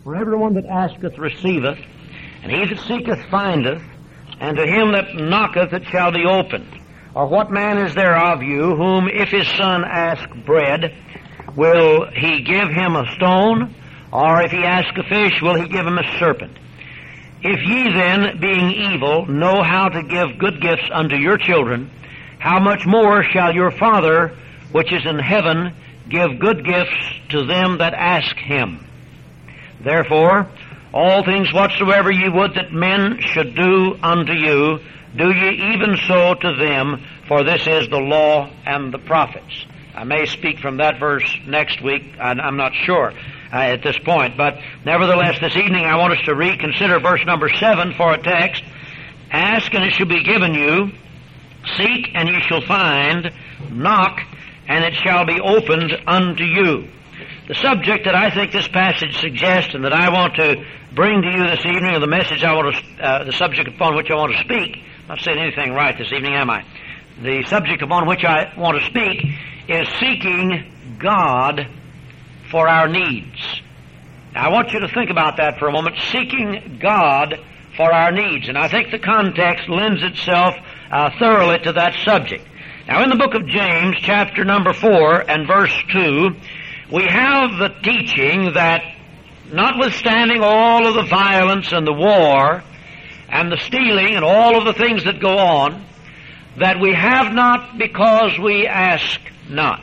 For everyone that asketh receiveth, and he that seeketh findeth, and to him that knocketh it shall be opened. Or what man is there of you, whom if his son ask bread, will he give him a stone? Or if he ask a fish, will he give him a serpent? If ye then, being evil, know how to give good gifts unto your children, how much more shall your Father, which is in heaven, give good gifts to them that ask him? Therefore, all things whatsoever ye would that men should do unto you, do ye even so to them, for this is the law and the prophets. I may speak from that verse next week, I'm not sure at this point, but nevertheless this evening I want us to reconsider verse number 7 for a text. Ask and it shall be given you, seek and ye shall find, knock and it shall be opened unto you. The subject that I think this passage suggests and that I want to bring to you this evening, or the message I want to, the subject upon which I want to speak, I'm not saying anything right this evening, am I? The subject upon which I want to speak is seeking God for our needs. Now, I want you to think about that for a moment, seeking God for our needs. And I think the context lends itself thoroughly to that subject. Now, in the book of James, chapter number 4 and verse 2, we have the teaching that notwithstanding all of the violence and the war and the stealing and all of the things that go on, that we have not because we ask not.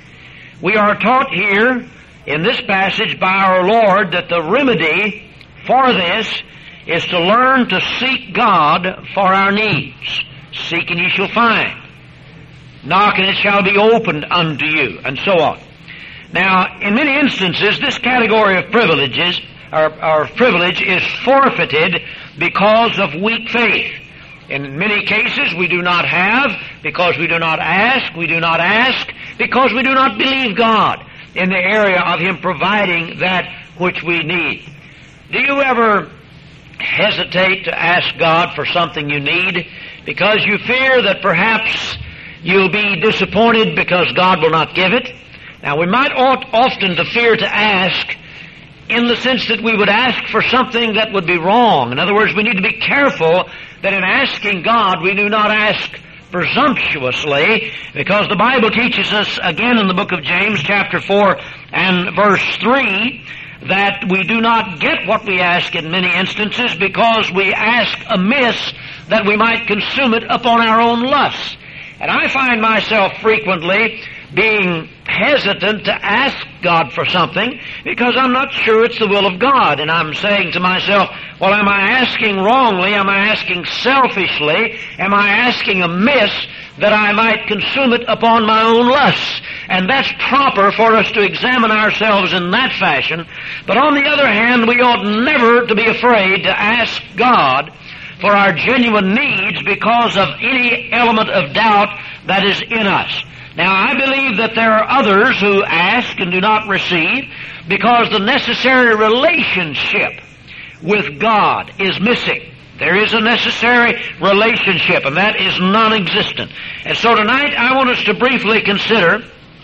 We are taught here in this passage by our Lord that the remedy for this is to learn to seek God for our needs. Seek and ye shall find. Knock and it shall be opened unto you, and so on. Now, in many instances, this category of privileges, or privilege, is forfeited because of weak faith. In many cases, we do not have because we do not ask. We do not ask because we do not believe God in the area of Him providing that which we need. Do you ever hesitate to ask God for something you need because you fear that perhaps you'll be disappointed because God will not give it? Now, we might ought often to fear to ask in the sense that we would ask for something that would be wrong. In other words, we need to be careful that in asking God we do not ask presumptuously, because the Bible teaches us again in the book of James, chapter 4 and verse 3, that we do not get what we ask in many instances because we ask amiss that we might consume it upon our own lusts. And I find myself frequently being hesitant to ask God for something because I'm not sure it's the will of God. And I'm saying to myself, well, am I asking wrongly? Am I asking selfishly? Am I asking amiss that I might consume it upon my own lusts? And that's proper for us to examine ourselves in that fashion. But on the other hand, we ought never to be afraid to ask God for our genuine needs because of any element of doubt that is in us. Now, I believe that there are others who ask and do not receive because the necessary relationship with God is missing. There is a necessary relationship, and that is non-existent. And so tonight I want us to briefly consider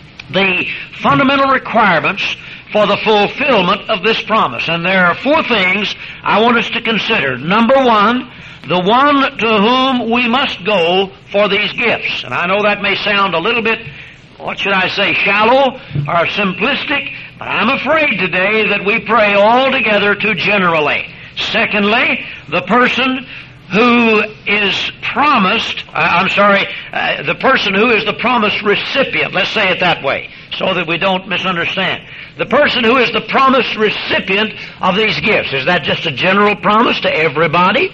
the fundamental requirements for the fulfillment of this promise. And there are 4 things I want us to consider. Number 1, the one to whom we must go for these gifts. And I know that may sound a little bit, what should I say, shallow or simplistic, but I'm afraid today that we pray altogether too generally. Secondly, the person who is promised, the person who is the promised recipient, let's say it that way, so that we don't misunderstand. The person who is the promised recipient of these gifts. Is that just a general promise to everybody?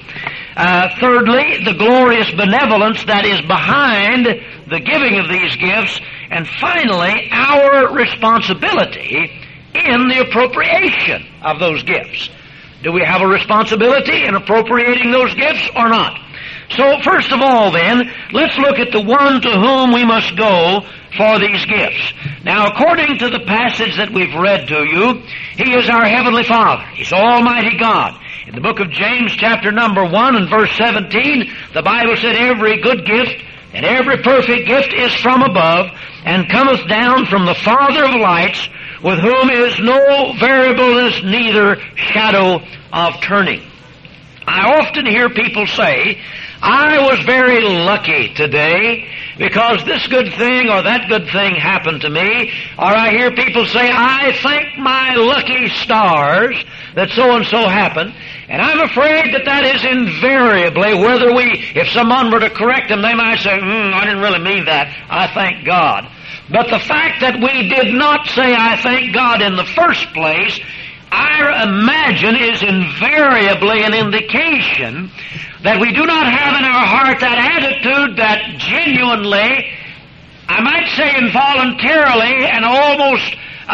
Thirdly, the glorious benevolence that is behind the giving of these gifts. And finally, our responsibility in the appropriation of those gifts. Do we have a responsibility in appropriating those gifts or not? So, first of all then, let's look at the one to whom we must go for these gifts. Now, according to the passage that we've read to you, He is our Heavenly Father. He's Almighty God. In the book of James, chapter number 1 and verse 17, the Bible said, every good gift and every perfect gift is from above, and cometh down from the Father of lights, with whom is no variableness, neither shadow of turning. I often hear people say, I was very lucky today because this good thing or that good thing happened to me. Or I hear people say, I thank my lucky stars that so-and-so happened. And I'm afraid that that is invariably, if someone were to correct them, they might say, I didn't really mean that. I thank God. But the fact that we did not say, I thank God in the first place, I imagine is invariably an indication that we do not have in our heart that attitude that genuinely, I might say involuntarily and almost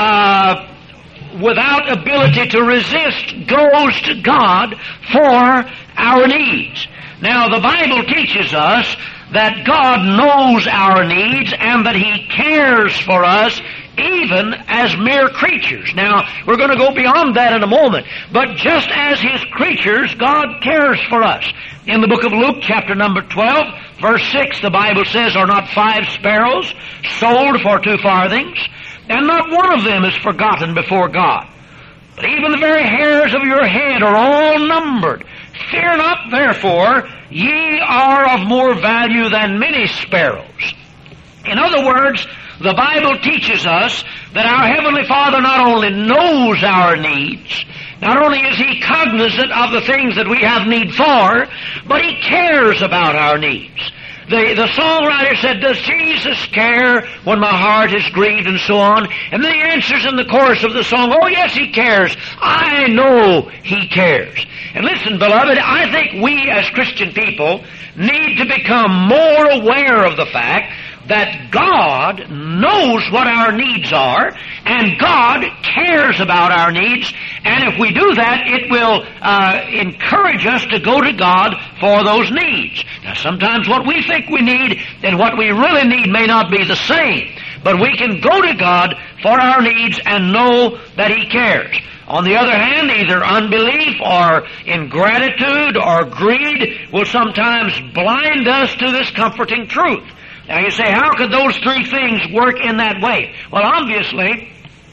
without ability to resist, goes to God for our needs. Now, the Bible teaches us that God knows our needs and that He cares for us even as mere creatures. Now, we're going to go beyond that in a moment. But just as His creatures, God cares for us. In the book of Luke, chapter number 12, verse 6, the Bible says, Are not 5 sparrows sold for 2 farthings? And not one of them is forgotten before God. But even the very hairs of your head are all numbered. Fear not, therefore, ye are of more value than many sparrows. In other words, the Bible teaches us that our Heavenly Father not only knows our needs, not only is He cognizant of the things that we have need for, but He cares about our needs. The songwriter said, does Jesus care when my heart is grieved and so on? And then he answers in the chorus of the song, oh yes, He cares. I know He cares. And listen, beloved, I think we as Christian people need to become more aware of the fact that God knows what our needs are, and God cares about our needs, and if we do that, it will encourage us to go to God for those needs. Now, sometimes what we think we need and what we really need may not be the same, but we can go to God for our needs and know that He cares. On the other hand, either unbelief or ingratitude or greed will sometimes blind us to this comforting truth. Now you say, how could those 3 things work in that way? Well, obviously,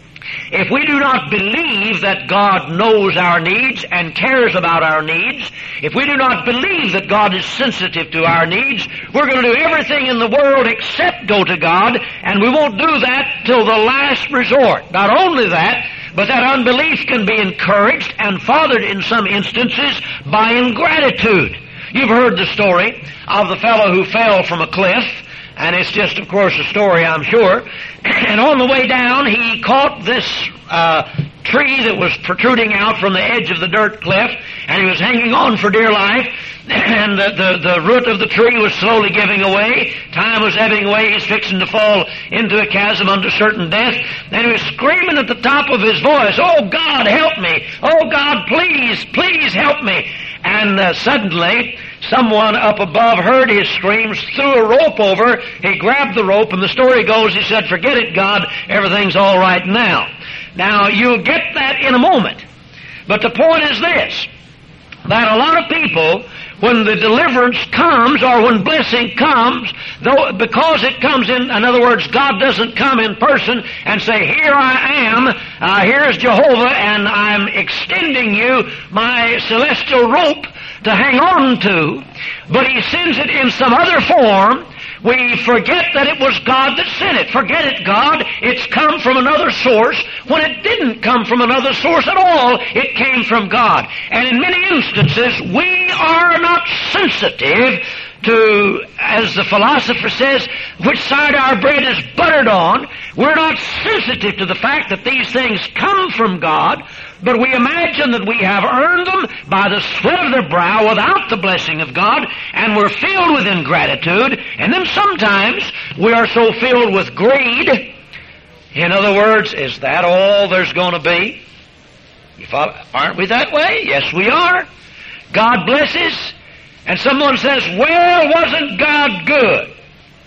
if we do not believe that God knows our needs and cares about our needs, if we do not believe that God is sensitive to our needs, we're going to do everything in the world except go to God, and we won't do that till the last resort. Not only that, but that unbelief can be encouraged and fathered in some instances by ingratitude. You've heard the story of the fellow who fell from a cliff. And it's just, of course, a story, I'm sure. And on the way down, he caught this tree that was protruding out from the edge of the dirt cliff, and he was hanging on for dear life, and the root of the tree was slowly giving away. Time was ebbing away. He's fixing to fall into a chasm unto certain death. And he was screaming at the top of his voice, oh, God, help me! Oh, God, please, please help me! And suddenly, someone up above heard his screams, threw a rope over, he grabbed the rope, and the story goes, he said, forget it, God, everything's all right now. Now, you'll get that in a moment. But the point is this, that a lot of people, when the deliverance comes or when blessing comes, because it comes in other words, God doesn't come in person and say, here I am, here's Jehovah, and I'm extending you my celestial rope to hang on to, but He sends it in some other form. We forget that it was God that sent it. Forget it, God. It's come from another source. When it didn't come from another source at all, it came from God. And in many instances, we are not sensitive to, as the philosopher says, which side our bread is buttered on. We're not sensitive to the fact that these things come from God, but we imagine that we have earned them by the sweat of their brow without the blessing of God, and we're filled with ingratitude, and then sometimes we are so filled with greed. In other words, is that all there's going to be? You follow? Aren't we that way? Yes, we are. God blesses, and someone says, well, wasn't God good?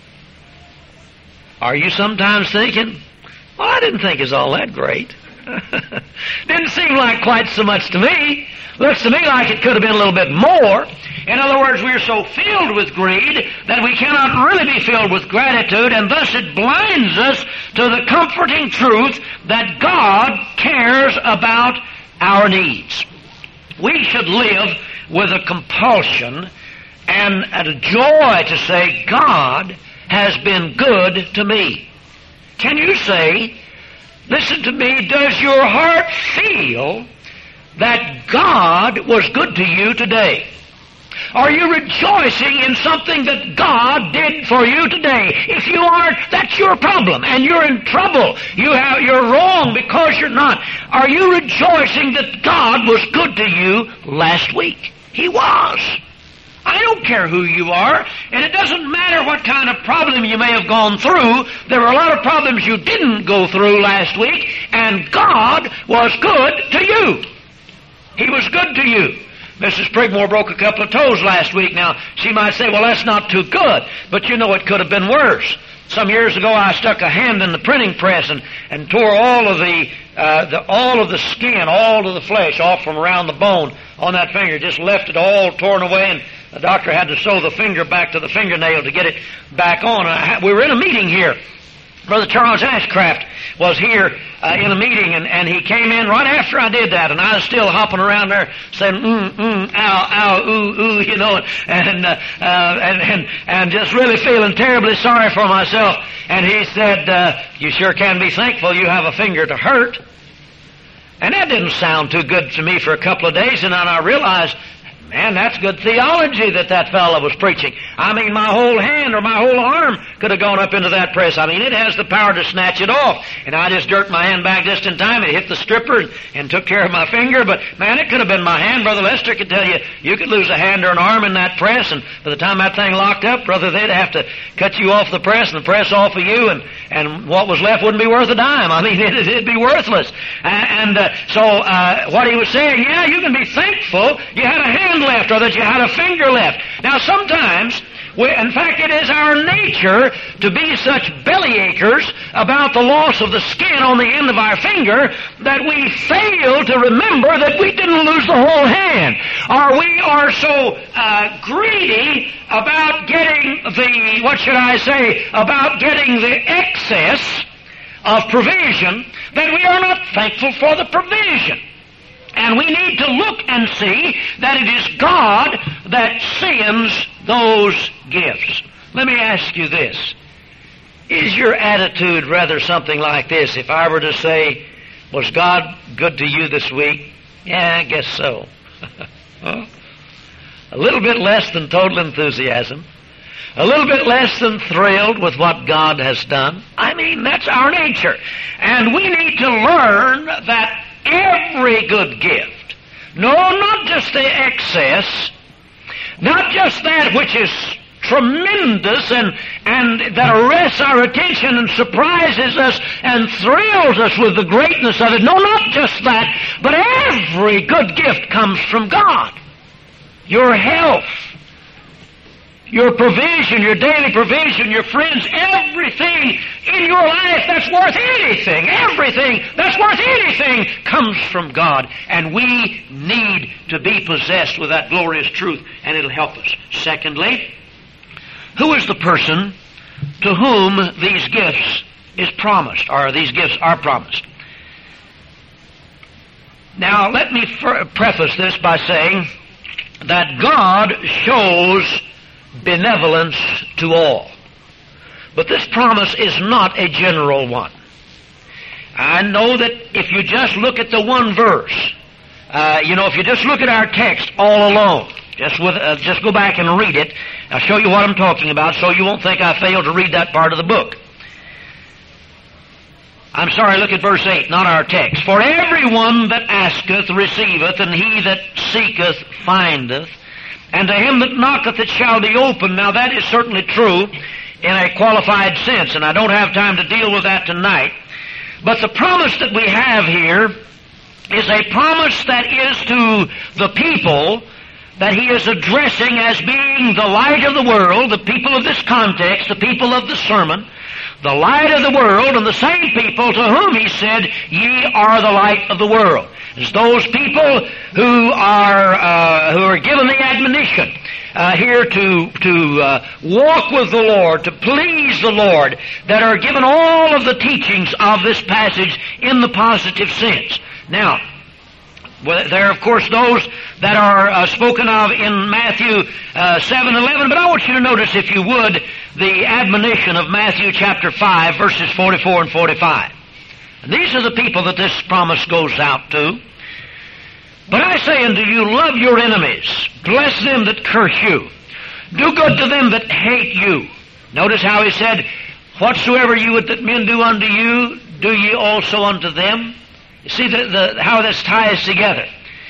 Are you sometimes thinking, well, I didn't think it was all that great. Didn't seem like quite so much to me. Looks to me like it could have been a little bit more. In other words, we are so filled with greed that we cannot really be filled with gratitude, and thus it blinds us to the comforting truth that God cares about our needs. We should live with a compulsion and a joy to say, God has been good to me. Can you say, listen to me, does your heart feel that God was good to you today? Are you rejoicing in something that God did for you today? If you aren't, that's your problem, and you're in trouble. You're wrong because you're not. Are you rejoicing that God was good to you last week? He was. I don't care who you are, and it doesn't matter what kind of problem you may have gone through. There were a lot of problems you didn't go through last week, and God was good to you. He was good to you. Mrs. Prigmore broke a couple of toes last week. Now, she might say, well, that's not too good, but you know it could have been worse. Some years ago, I stuck a hand in the printing press and tore all of the skin, all of the flesh off from around the bone on that finger. Just left it all torn away, and the doctor had to sew the finger back to the fingernail to get it back on. We were in a meeting here. Brother Charles Ashcraft was here in a meeting, and he came in right after I did that, and I was still hopping around there saying, ow, ow, ooh, you know, and just really feeling terribly sorry for myself. And he said, you sure can be thankful you have a finger to hurt. And that didn't sound too good to me for a couple of days, and then I realized, man, that's good theology that fellow was preaching. I mean, my whole hand or my whole arm could have gone up into that press. I mean, it has the power to snatch it off. And I just jerked my hand back just in time. It hit the stripper and took care of my finger. But, man, it could have been my hand. Brother Lester could tell you, you could lose a hand or an arm in that press, and by the time that thing locked up, brother, they'd have to cut you off the press and the press off of you, and what was left wouldn't be worth a dime. I mean, it'd be worthless. So what he was saying, yeah, you can be thankful you had a hand left or that you had a finger left. Now sometimes, in fact it is our nature to be such bellyachers about the loss of the skin on the end of our finger that we fail to remember that we didn't lose the whole hand. Or we are so greedy about getting about getting the excess of provision that we are not thankful for the provision. And we need to look and see that it is God that sends those gifts. Let me ask you this. Is your attitude rather something like this? If I were to say, was God good to you this week? Yeah, I guess so. A little bit less than total enthusiasm. A little bit less than thrilled with what God has done. I mean, that's our nature. And we need to learn that every good gift, no, not just the excess, not just that which is tremendous and that arrests our attention and surprises us and thrills us with the greatness of it. No, not just that, but every good gift comes from God. Your health, your provision, your daily provision, your friends, everything in your life that's worth anything, everything that's worth anything comes from God. And we need to be possessed with that glorious truth, and it'll help us. Secondly, who is the person to whom these gifts is promised, or these gifts are promised? Now, let me preface this by saying that God shows benevolence to all. But this promise is not a general one. I know that if you just look at the one verse, if you just look at our text all alone, just go back and read it. I'll show you what I'm talking about so you won't think I failed to read that part of the book. I'm sorry, look at verse 8, not our text. For everyone that asketh receiveth, and he that seeketh findeth, and to him that knocketh it shall be opened. Now that is certainly true in a qualified sense, and I don't have time to deal with that tonight. But the promise that we have here is a promise that is to the people that he is addressing as being the light of the world, the people of this context, the people of the sermon, the light of the world, and the same people to whom he said, ye are the light of the world. It's those people who are given the admonition here to walk with the Lord, to please the Lord, that are given all of the teachings of this passage in the positive sense. Now, there are, of course, those that are spoken of in Matthew 7:11, but I want you to notice, if you would, the admonition of Matthew chapter 5, verses 44 and 45. And these are the people that this promise goes out to. But I say unto you, love your enemies, bless them that curse you, do good to them that hate you. Notice how he said, whatsoever you would that men do unto you, do ye also unto them. You see how this ties together.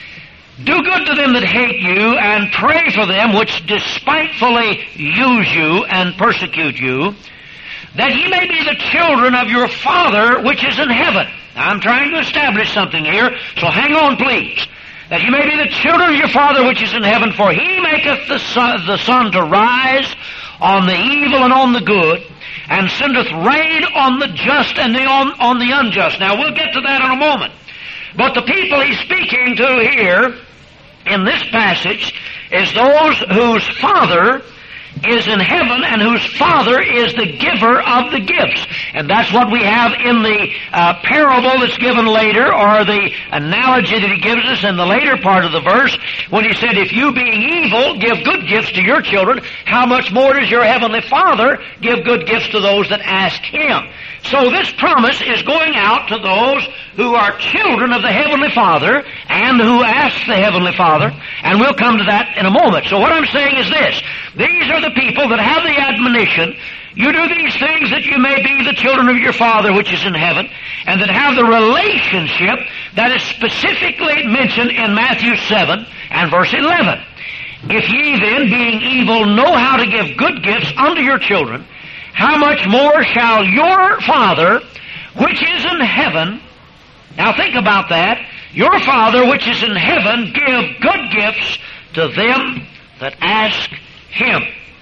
Do good to them that hate you, and pray for them which despitefully use you and persecute you, that ye may be the children of your Father which is in heaven. Now, I'm trying to establish something here, so hang on, please. That ye may be the children of your Father which is in heaven, for He maketh the sun to rise on the evil and on the good, and sendeth rain on the just and on the unjust. Now, we'll get to that in a moment. But the people he's speaking to here in this passage is those whose Father is in heaven and whose Father is the giver of the gifts. And that's what we have in the parable that's given later, or the analogy that he gives us in the later part of the verse, when he said, if you being evil give good gifts to your children, how much more does your heavenly Father give good gifts to those that ask Him? So this promise is going out to those who are children of the Heavenly Father and who ask the Heavenly Father, and we'll come to that in a moment. So what I'm saying is this: these are the people that have the admonition, you do these things that you may be the children of your Father which is in heaven, and that have the relationship that is specifically mentioned in Matthew 7 and verse 11. If ye then, being evil, know how to give good gifts unto your children, how much more shall your Father which is in heaven, now think about that, your Father which is in heaven give good gifts to them that ask Him.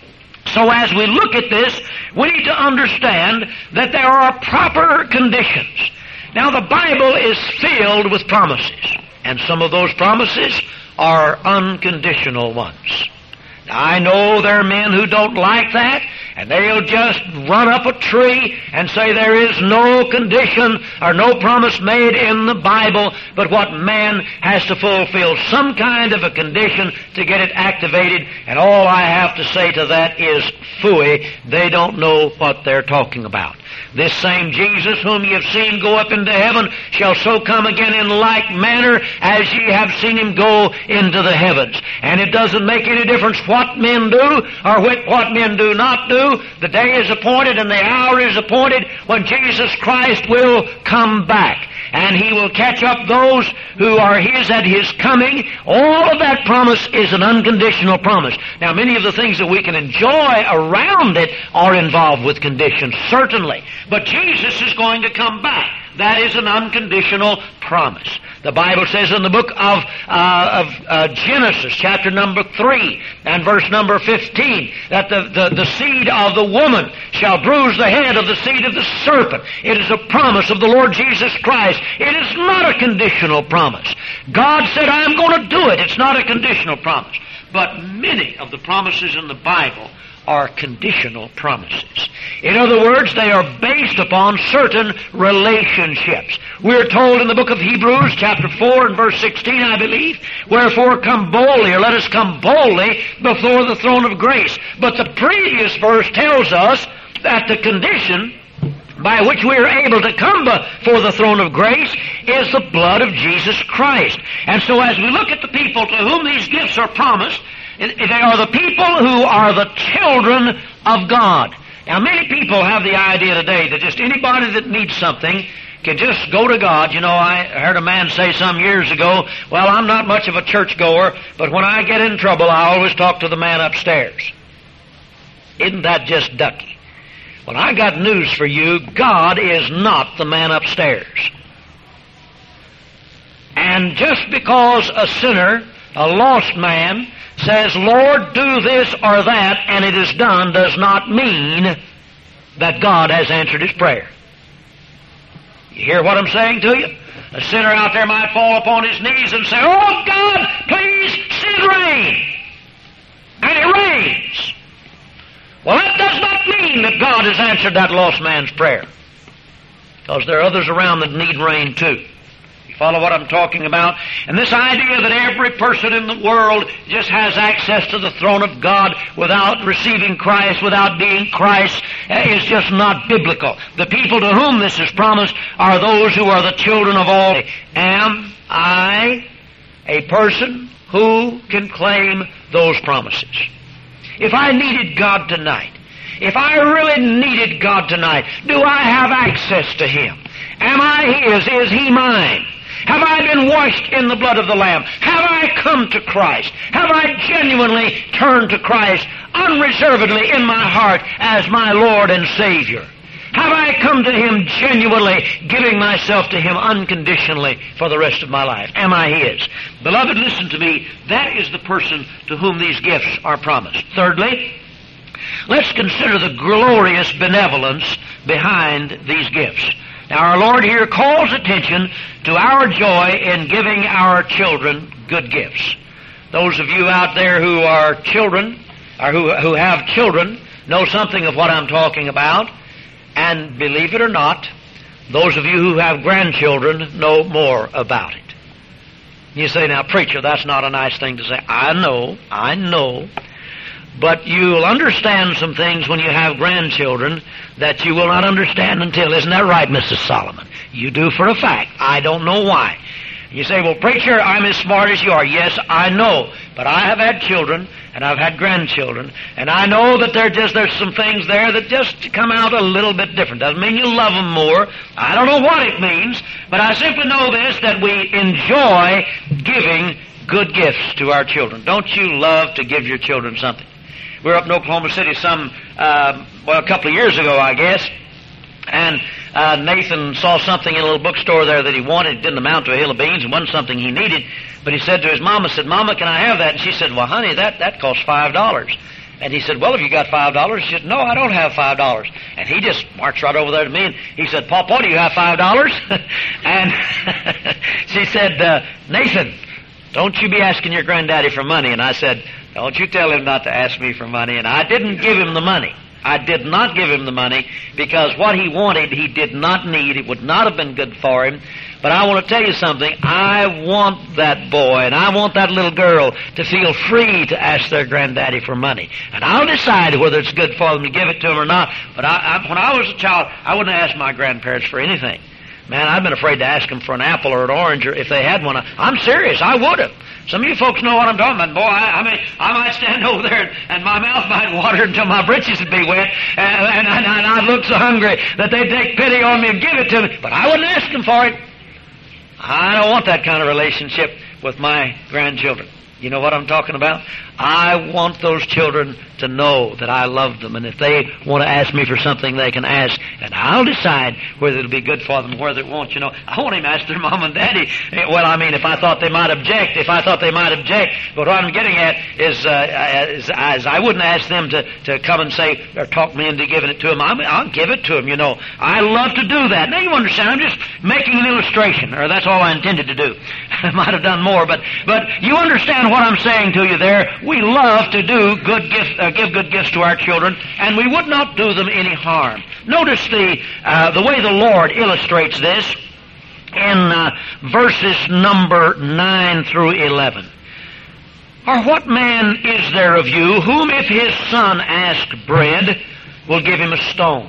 So as we look at this, we need to understand that there are proper conditions. Now the Bible is filled with promises, and some of those promises are unconditional ones. Now, I know there are men who don't like that, and they'll just run up a tree and say there is no condition or no promise made in the Bible, but what man has to fulfill some kind of a condition to get it activated, and all I have to say to that is, phooey, they don't know what they're talking about. This same Jesus whom ye have seen go up into heaven shall so come again in like manner as ye have seen Him go into the heavens. And it doesn't make any difference what men do or what men do not do. The day is appointed and the hour is appointed when Jesus Christ will come back. And He will catch up those who are His at His coming. All of that promise is an unconditional promise. Now, many of the things that we can enjoy around it are involved with conditions, certainly. But Jesus is going to come back. That is an unconditional promise. The Bible says in the book of Genesis, chapter number 3 and verse number 15, that the seed of the woman shall bruise the head of the seed of the serpent. It is a promise of the Lord Jesus Christ. It is not a conditional promise. God said, I'm going to do it. It's not a conditional promise. But many of the promises in the Bible are conditional promises. In other words, they are based upon certain relationships. We're told in the book of Hebrews, chapter 4 and verse 16, I believe, wherefore come boldly, or let us come boldly before the throne of grace. But the previous verse tells us that the condition by which we are able to come before the throne of grace is the blood of Jesus Christ. And so as we look at the people to whom these gifts are promised, they are the people who are the children of God. Now, many people have the idea today that just anybody that needs something can just go to God. You know, I heard a man say some years ago, well, I'm not much of a churchgoer, but when I get in trouble, I always talk to the man upstairs. Isn't that just ducky? Well, I got news for you. God is not the man upstairs. And just because a sinner, a lost man, says, Lord, do this or that, and it is done, does not mean that God has answered his prayer. You hear what I'm saying to you? A sinner out there might fall upon his knees and say, oh, God, please send rain. And it God has answered that lost man's prayer. Because there are others around that need rain too. You follow what I'm talking about? And this idea that every person in the world just has access to the throne of God without receiving Christ, without being Christ, is just not biblical. The people to whom this is promised are those who are the children of all. Am I a person who can claim those promises? If I needed God tonight, if I really needed God tonight, do I have access to Him? Am I His? Is He mine? Have I been washed in the blood of the Lamb? Have I come to Christ? Have I genuinely turned to Christ unreservedly in my heart as my Lord and Savior? Have I come to Him genuinely, giving myself to Him unconditionally for the rest of my life? Am I His? Beloved, listen to me. That is the person to whom these gifts are promised. Thirdly, let's consider the glorious benevolence behind these gifts. Now, our Lord here calls attention to our joy in giving our children good gifts. Those of you out there who are children, or who have children, know something of what I'm talking about. And believe it or not, those of you who have grandchildren know more about it. You say, now, preacher, that's not a nice thing to say. I know. But you'll understand some things when you have grandchildren that you will not understand until. Isn't that right, Mrs. Solomon? You do for a fact. I don't know why. You say, well, preacher, I'm as smart as you are. Yes, I know. But I have had children, and I've had grandchildren, and I know that there's some things there that just come out a little bit different. Doesn't mean you love them more. I don't know what it means, but I simply know this, that we enjoy giving good gifts to our children. Don't you love to give your children something? We were up in Oklahoma City a couple of years ago, I guess, and Nathan saw something in a little bookstore there that he wanted. It didn't amount to a hill of beans. It wasn't something he needed. But he said to his mama, Mama, can I have that? And she said, well, honey, that costs $5. And he said, well, have you got $5? She said, no, I don't have $5. And he just marched right over there to me, and he said, Papa, do you have $5? And she said, Nathan, don't you be asking your granddaddy for money. And I said, don't you tell him not to ask me for money. And I didn't give him the money. I did not give him the money because what he wanted he did not need. It would not have been good for him. But I want to tell you something. I want that boy and I want that little girl to feel free to ask their granddaddy for money. And I'll decide whether it's good for them to give it to him or not. But when I was a child, I wouldn't ask my grandparents for anything. Man, I've been afraid to ask them for an apple or an orange, or if they had one. I'm serious, I would have. Some of you folks know what I'm talking about. Boy, I might stand over there and my mouth might water until my britches would be wet, and I'd look so hungry that they'd take pity on me and give it to me. But I wouldn't ask them for it. I don't want that kind of relationship with my grandchildren. You know what I'm talking about? I want those children to know that I love them, and if they want to ask me for something, they can ask, and I'll decide whether it'll be good for them, whether it won't. You know, I won't even ask their mom and daddy. Well, I mean, if I thought they might object. But what I'm getting at is I wouldn't ask them to come and say or talk me into giving it to them. I'll give it to them. You know, I love to do that. Now you understand? I'm just making an illustration, or that's all I intended to do. I might have done more, but you understand what I'm saying to you there. We love to do good gifts, give good gifts to our children, and we would not do them any harm. Notice the way the Lord illustrates this in verses number 9 through 11. Or what man is there of you whom if his son ask bread, will give him a stone?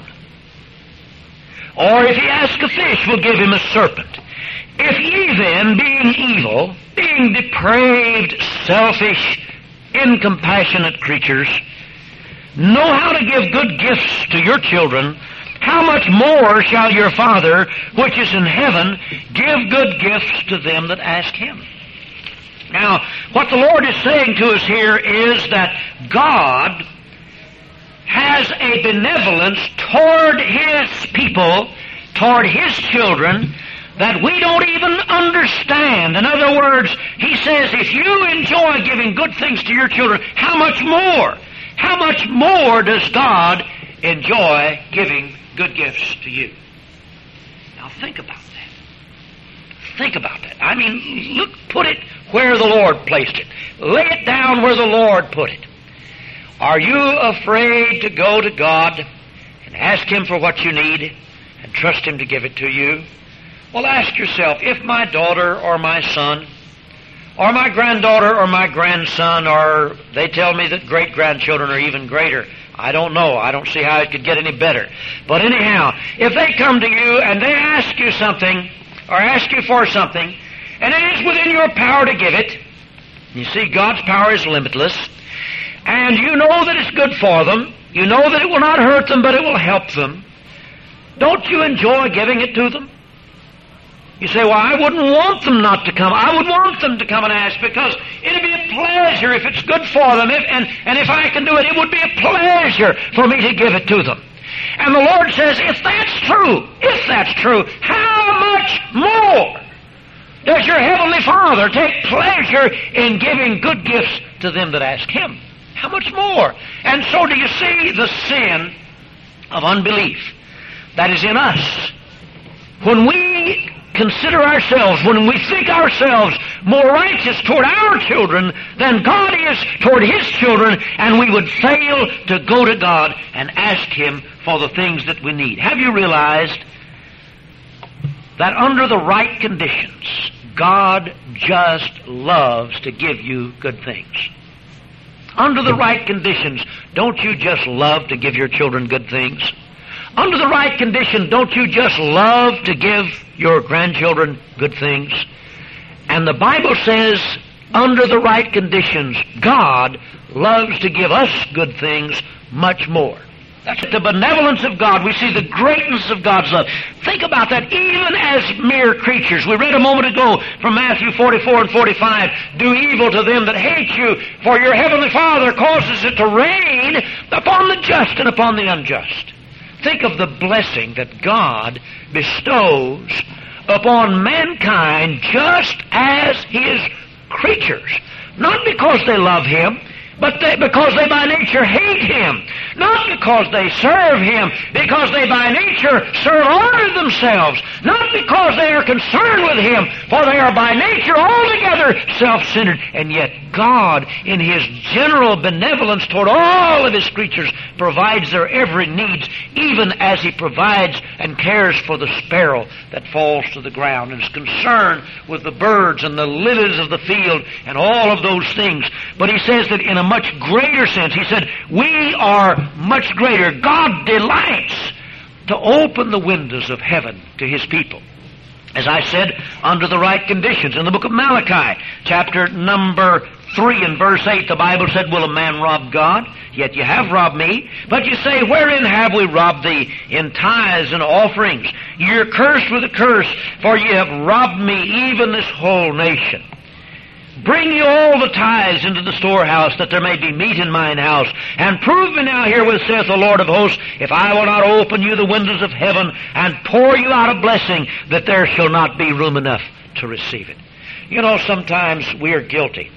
Or if he ask a fish, will give him a serpent? If ye then, being evil, being depraved, selfish, incompassionate creatures, know how to give good gifts to your children, how much more shall your Father, which is in heaven, give good gifts to them that ask Him? Now, what the Lord is saying to us here is that God has a benevolence toward His people, toward His children, that we don't even understand. In other words, He says, if you enjoy giving good things to your children, how much more? How much more does God enjoy giving good gifts to you? Now think about that. Think about that. I mean, put it where the Lord placed it. Lay it down where the Lord put it. Are you afraid to go to God and Ask Him for what you need and trust Him to give it to you. Well, ask yourself, if my daughter or my son or my granddaughter or my grandson, or they tell me that great-grandchildren are even greater, I don't know. I don't see how it could get any better. But anyhow, if they come to you and they ask you something or ask you for something, and it is within your power to give it, you see, God's power is limitless, and you know that it's good for them, you know that it will not hurt them, but it will help them, don't you enjoy giving it to them? You say, well, I wouldn't want them not to come. I would want them to come and ask, because it would be a pleasure if it's good for them. And if I can do it, it would be a pleasure for me to give it to them. And the Lord says, if that's true, how much more does your Heavenly Father take pleasure in giving good gifts to them that ask Him? How much more? And so do you see the sin of unbelief that is in us? When we consider ourselves, when we think ourselves more righteous toward our children than God is toward His children, and we would fail to go to God and ask Him for the things that we need. Have you realized that under the right conditions, God just loves to give you good things? Under the right conditions, don't you just love to give your children good things? Under the right condition, don't you just love to give your grandchildren good things? And the Bible says, under the right conditions, God loves to give us good things much more. That's the benevolence of God. We see the greatness of God's love. Think about that, even as mere creatures. We read a moment ago from Matthew 44 and 45, do evil to them that hate you, for your Heavenly Father causes it to rain upon the just and upon the unjust. Think of the blessing that God bestows upon mankind just as His creatures. Not because they love Him, but because they by nature hate Him. Not because they serve Him, because they by nature serve only themselves. Not because they are concerned with Him, for they are by nature altogether self-centered. And yet God, in His general benevolence toward all of His creatures, provides their every needs, even as He provides and cares for the sparrow that falls to the ground, and is concerned with the birds and the lilies of the field and all of those things. But He says that in a much greater sense, He said, we are much greater. God delights to open the windows of heaven to His people. As I said, under the right conditions. In the book of Malachi, chapter number 3 and verse 8, the Bible said, will a man rob God? Yet you have robbed me. But you say, wherein have we robbed thee? In tithes and offerings. You're cursed with a curse, for ye have robbed me, even this whole nation. Bring ye all the tithes into the storehouse, that there may be meat in mine house. And prove me now herewith, saith the Lord of hosts, if I will not open you the windows of heaven, and pour you out a blessing, that there shall not be room enough to receive it. You know, sometimes we are guilty.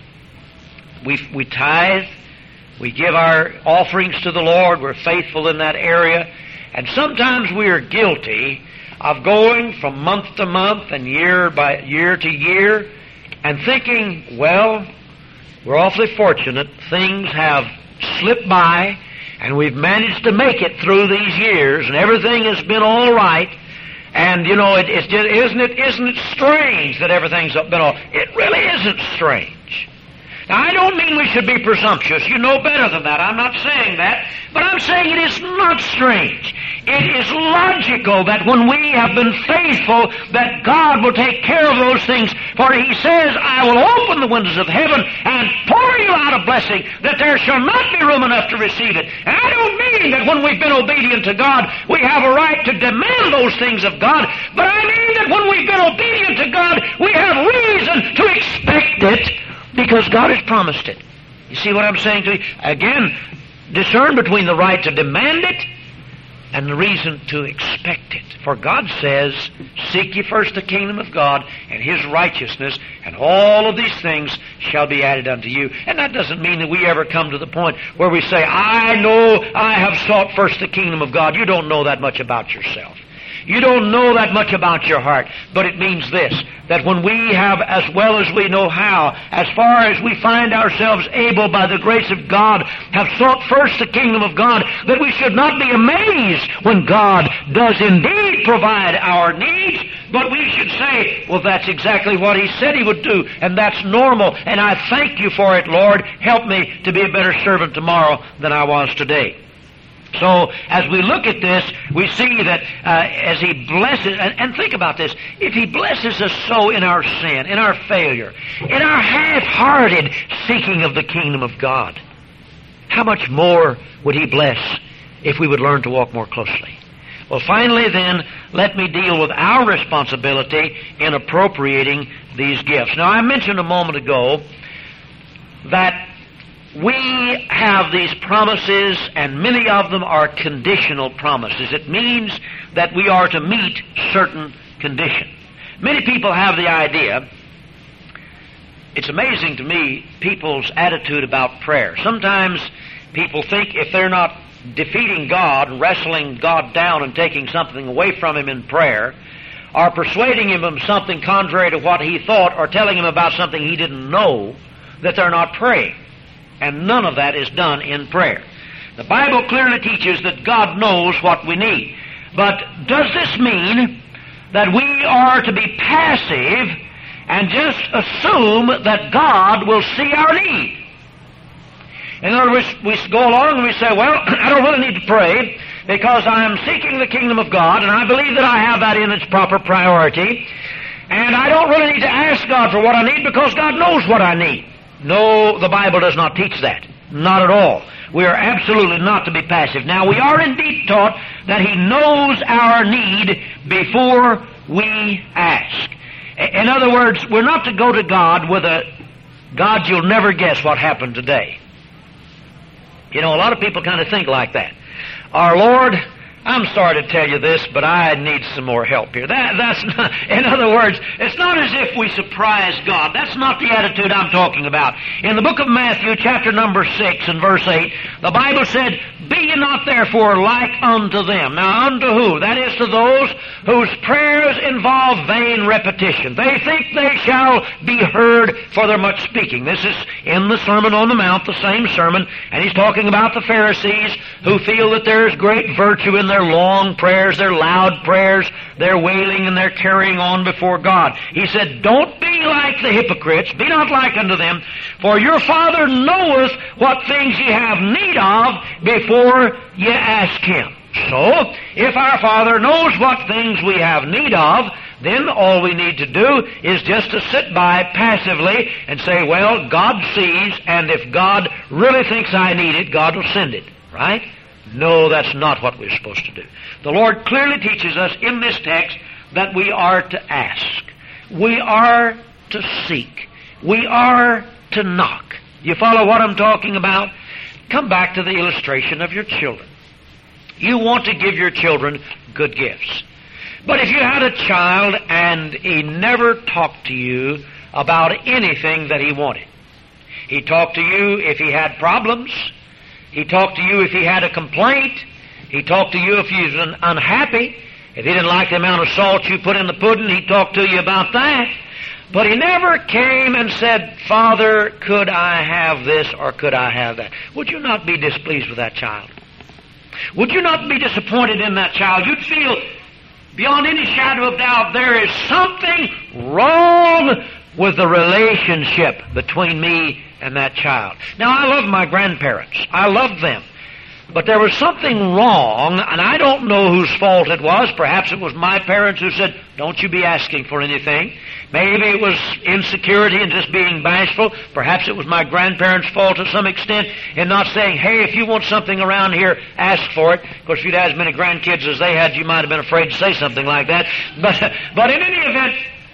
We tithe, we give our offerings to the Lord, we're faithful in that area, and sometimes we are guilty of going from month to month and year by year to year, and thinking, well, we're awfully fortunate. Things have slipped by, and we've managed to make it through these years, and everything has been all right. And, you know, it's just, isn't it strange that everything's been all... It really isn't strange. Now, I don't mean we should be presumptuous. You know better than that. I'm not saying that. But I'm saying it is not strange. It is logical that when we have been faithful, that God will take care of those things. For He says, I will open the windows of heaven and pour you out a blessing, that there shall not be room enough to receive it. And I don't mean that when we've been obedient to God, we have a right to demand those things of God. But I mean that when we've been obedient to God, we have reason to expect it, because God has promised it. You see what I'm saying to you? Again, discern between the right to demand it and the reason to expect it. For God says, seek ye first the kingdom of God and His righteousness, and all of these things shall be added unto you. And that doesn't mean that we ever come to the point where we say, I know I have sought first the kingdom of God. You don't know that much about yourself. You don't know that much about your heart, but it means this, that when we have, as well as we know how, as far as we find ourselves able by the grace of God, have sought first the kingdom of God, that we should not be amazed when God does indeed provide our needs, but we should say, well, that's exactly what He said He would do, and that's normal, and I thank You for it, Lord. Help me to be a better servant tomorrow than I was today. So, as we look at this, we see that as He blesses, and think about this, if He blesses us so in our sin, in our failure, in our half-hearted seeking of the kingdom of God, how much more would He bless if we would learn to walk more closely? Well, finally then, let me deal with our responsibility in appropriating these gifts. Now, I mentioned a moment ago that we have these promises, and many of them are conditional promises. It means that we are to meet certain conditions. Many people have the idea, it's amazing to me, people's attitude about prayer. Sometimes people think if they're not defeating God and wrestling God down and taking something away from Him in prayer, or persuading Him of something contrary to what He thought, or telling Him about something He didn't know, that they're not praying. And none of that is done in prayer. The Bible clearly teaches that God knows what we need. But does this mean that we are to be passive and just assume that God will see our need? In other words, we go along and we say, well, I don't really need to pray because I'm seeking the kingdom of God, and I believe that I have that in its proper priority, and I don't really need to ask God for what I need because God knows what I need. No, the Bible does not teach that. Not at all. We are absolutely not to be passive. Now, we are indeed taught that He knows our need before we ask. In other words, we're not to go to God with a, God, you'll never guess what happened today. You know, a lot of people kind of think like that. Our Lord, I'm sorry to tell you this, but I need some more help here. That's not, in other words, it's not as if we surprise God. That's not the attitude I'm talking about. In the book of Matthew, chapter number 6 and verse 8, the Bible said, "Be ye not therefore like unto them." Now, unto who? That is to those whose prayers involve vain repetition. They think they shall be heard for their much speaking. This is in the Sermon on the Mount, the same sermon, and he's talking about the Pharisees who feel that there is great virtue in their long prayers, their loud prayers, their wailing, and their carrying on before God. He said, "Don't be like the hypocrites, be not like unto them, for your Father knoweth what things ye have need of before ye ask Him." So, if our Father knows what things we have need of, then all we need to do is just to sit by passively and say, well, God sees, and if God really thinks I need it, God will send it. Right? No, that's not what we're supposed to do. The Lord clearly teaches us in this text that we are to ask. We are to seek. We are to knock. You follow what I'm talking about? Come back to the illustration of your children. You want to give your children good gifts. But if you had a child and he never talked to you about anything that he wanted, he talked to you if he had problems, he talked to you if he had a complaint, he talked to you if he was unhappy, if he didn't like the amount of salt you put in the pudding, he talked to you about that. But he never came and said, "Father, could I have this or could I have that?" Would you not be displeased with that child? Would you not be disappointed in that child? You'd feel, beyond any shadow of doubt, there is something wrong with the relationship between me and that child. Now, I love my grandparents. I love them. But there was something wrong, and I don't know whose fault it was. Perhaps it was my parents who said, "Don't you be asking for anything." Maybe it was insecurity and just being bashful. Perhaps it was my grandparents' fault to some extent in not saying, "Hey, if you want something around here, ask for it." Of course, if you'd had as many grandkids as they had, you might have been afraid to say something like that. But in any event,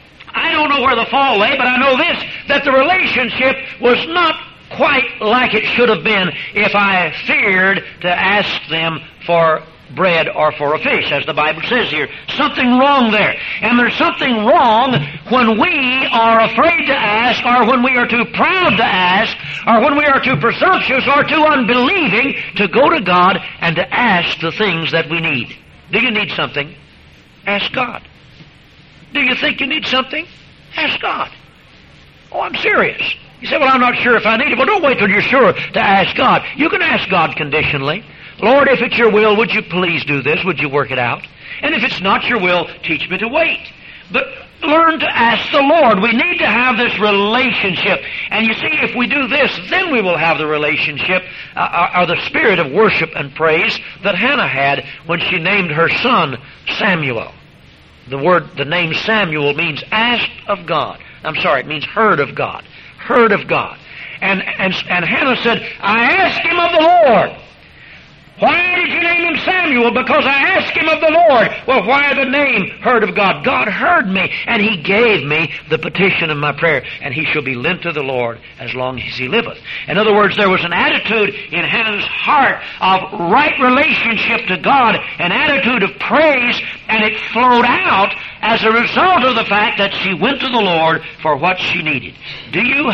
I don't know where the fault lay, but I know this, that the relationship was not quite like it should have been if I feared to ask them for bread or for a fish, as the Bible says here. Something wrong there. And there's something wrong when we are afraid to ask, or when we are too proud to ask, or when we are too presumptuous or too unbelieving to go to God and to ask the things that we need. Do you need something? Ask God. Do you think you need something? Ask God. Oh, I'm serious. You say, well, I'm not sure if I need it. Well, don't wait till you're sure to ask God. You can ask God conditionally. Lord, if it's your will, would you please do this? Would you work it out? And if it's not your will, teach me to wait. But learn to ask the Lord. We need to have this relationship. And you see, if we do this, then we will have the relationship, or the spirit of worship and praise that Hannah had when she named her son Samuel. The name Samuel means asked of God. I'm sorry, it means heard of God. Heard of God. And Hannah said, I asked him of the Lord. Why did you name him Samuel? Because I asked him of the Lord. Well, why the name heard of God? God heard me, and He gave me the petition of my prayer, and He shall be lent to the Lord as long as He liveth. In other words, there was an attitude in Hannah's heart of right relationship to God, an attitude of praise, and it flowed out as a result of the fact that she went to the Lord for what she needed. Do you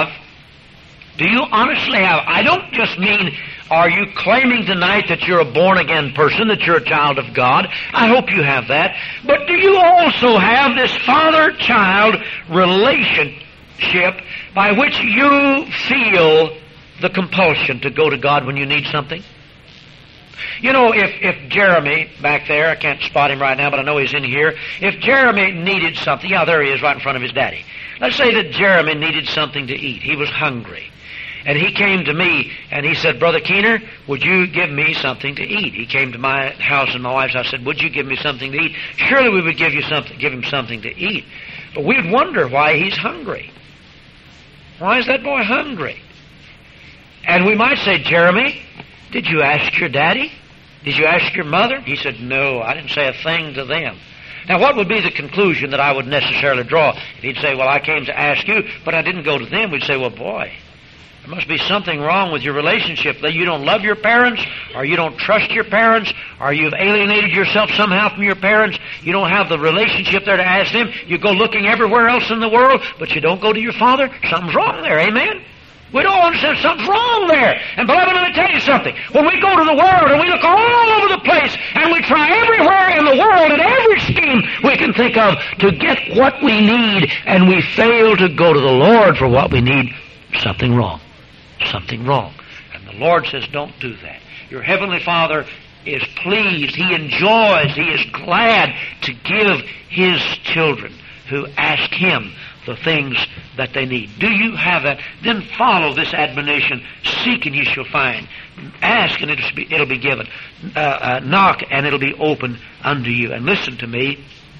honestly have, I don't just mean, are you claiming tonight that you're a born-again person, that you're a child of God? I hope you have that. But do you also have this father-child relationship by which you feel the compulsion to go to God when you need something? You know, if Jeremy, back there, I can't spot him right now, but I know he's in here. If Jeremy needed something, yeah, there he is right in front of his daddy. Let's say that Jeremy needed something to eat. He was hungry. And he came to me and he said, Brother Keener, would you give me something to eat? He came to my house and my wife's house. I said, would you give me something to eat? Surely we would give him something to eat. But we'd wonder why he's hungry. Why is that boy hungry? And we might say, Jeremy, did you ask your daddy? Did you ask your mother? He said, no, I didn't say a thing to them. Now, what would be the conclusion that I would necessarily draw? If he'd say, well, I came to ask you, but I didn't go to them, we'd say, well, boy, there must be something wrong with your relationship. That you don't love your parents, or you don't trust your parents, or you've alienated yourself somehow from your parents. You don't have the relationship there to ask them. You go looking everywhere else in the world, but you don't go to your Father. Something's wrong there, amen? We don't understand something's wrong there. And beloved, let me tell you something. When we go to the world and we look all over the place and we try everywhere in the world and every scheme we can think of to get what we need, and we fail to go to the Lord for what we need, something wrong. Something wrong. And the Lord says, don't do that. Your Heavenly Father is pleased. He enjoys. He is glad to give His children who ask Him the things that they need. Do you have that? Then follow this admonition. Seek and you shall find. Ask and it'll be given. Knock and it'll be open unto you. And listen to me.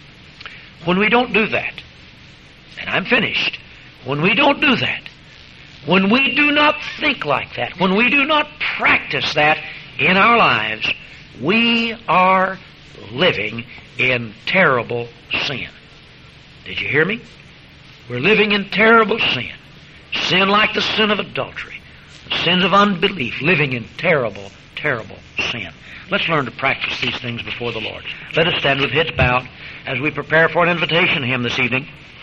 When we don't do that, and I'm finished, when we don't do that, when we do not think like that, when we do not practice that in our lives, we are living in terrible sin. Did you hear me? We're living in terrible sin. Sin like the sin of adultery, the sins of unbelief, living in terrible, terrible sin. Let's learn to practice these things before the Lord. Let us stand with heads bowed as we prepare for an invitation hymn this evening.